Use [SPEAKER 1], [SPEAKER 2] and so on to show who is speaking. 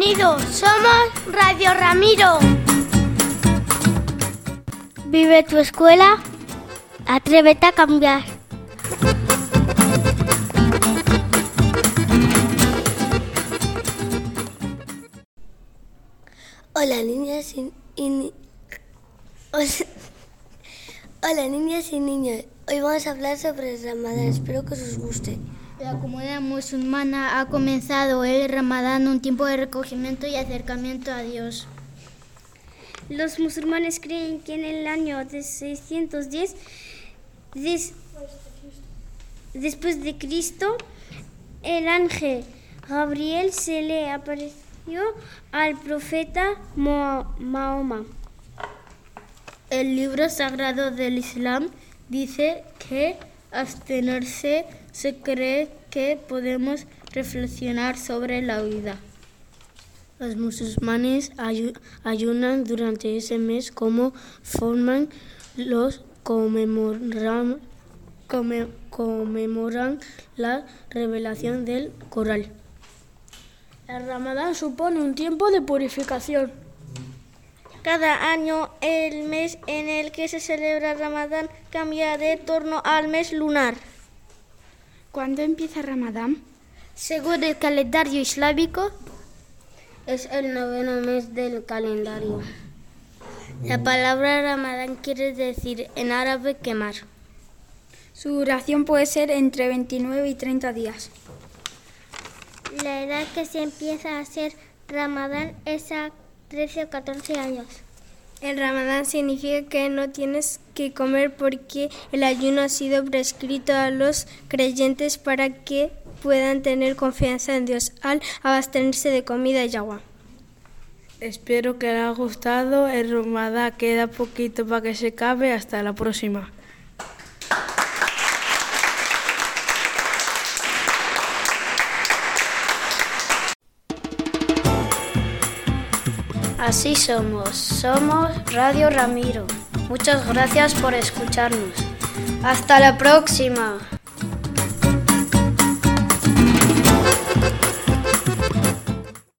[SPEAKER 1] Bienvenidos, somos Radio Ramiro. Vive tu escuela, atrévete a cambiar.
[SPEAKER 2] Hola niñas Hola niñas y niños, hoy vamos a hablar sobre el Ramadán, espero que os guste.
[SPEAKER 3] La comunidad musulmana ha comenzado el Ramadán, un tiempo de recogimiento y acercamiento a Dios.
[SPEAKER 4] Los musulmanes creen que en el año de 610 después de Cristo, el ángel Gabriel se le apareció al profeta Mahoma.
[SPEAKER 3] El libro sagrado del Islam dice que abstenerse se cree que podemos reflexionar sobre la vida. Los musulmanes ayunan durante ese mes como forman los conmemoran la revelación del Corán.
[SPEAKER 5] El Ramadán supone un tiempo de purificación.
[SPEAKER 4] Cada año el mes en el que se celebra el Ramadán cambia de torno al mes lunar.
[SPEAKER 5] ¿Cuándo empieza Ramadán?
[SPEAKER 3] Según el calendario islámico,
[SPEAKER 2] es el 9º mes del calendario. La palabra Ramadán quiere decir en árabe quemar.
[SPEAKER 5] Su duración puede ser entre 29 y 30 días.
[SPEAKER 1] La edad que se empieza a hacer Ramadán es a 13 o 14 años.
[SPEAKER 4] El Ramadán significa que no tienes que comer porque el ayuno ha sido prescrito a los creyentes para que puedan tener confianza en Dios al abastecerse de comida y agua.
[SPEAKER 6] Espero que les haya gustado. El Ramadán queda poquito para que se acabe. Hasta la próxima.
[SPEAKER 2] Así somos Radio Ramiro. Muchas gracias por escucharnos. Hasta la próxima.